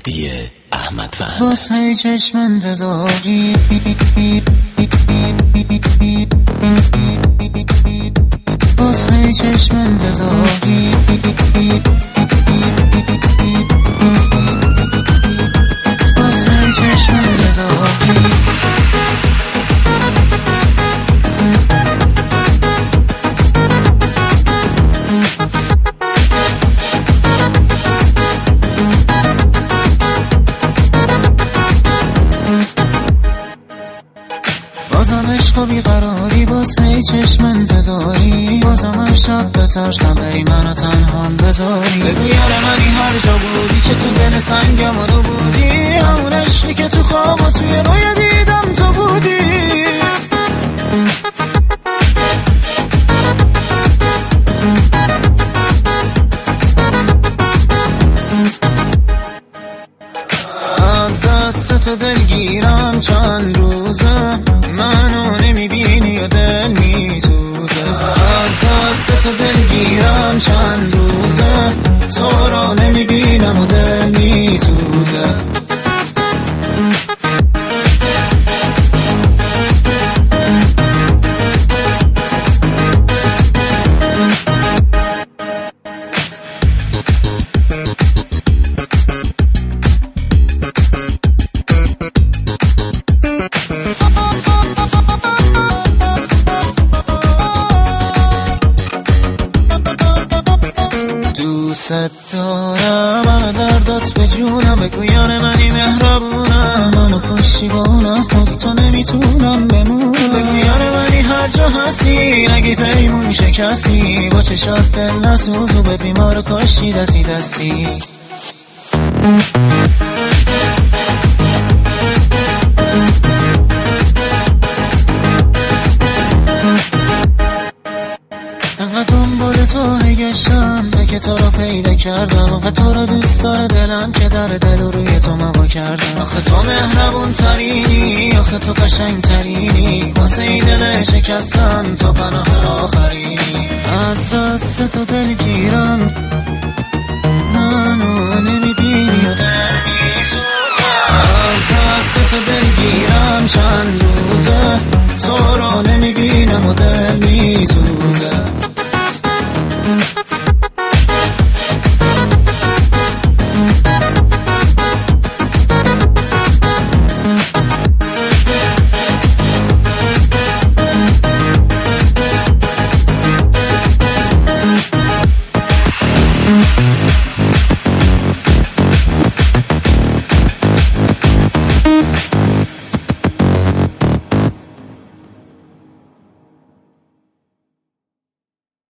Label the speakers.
Speaker 1: مهدی احمدوند.
Speaker 2: واسه چشم انتظاری واسه چشم انتظاری واسه چشم انتظاری بازم عشق و بیقراری واسه چشم انتظاری بازم هر شب بترسم بری منو تنهام بذاری بگو یار منی هر جا بودی چه تو دل سنگم رو بودی همون عشقی که تو خواب و توی روی دیدم تو بودی از دست تو دلگیرم چند روزه منو نمیبینی و دل میسوزه از دست تو دلگیرم چند روزه تو رو نمیبینم و دل میسوزه دوست دارم منو دردات به جونم بگو یار منی مهربونم منو پشتیبانم خودی تو نمیتونم بمونم بگو یار منی هر جا هستی اگه پیمون شکستی با چشات دل نسوز و به بیمار کاشی دستی دستی انقدر دنبال تو گشتم که تو رو پیدا کردم آخه تو رو دوست داره دلم که در دل و روی تو موا کردم آخه تو مهربون ترینی آخه تو قشنگ ترینی واسه این دل شکستم تو پناه آخرینی از دست تو دلگیرم منو نمیبینی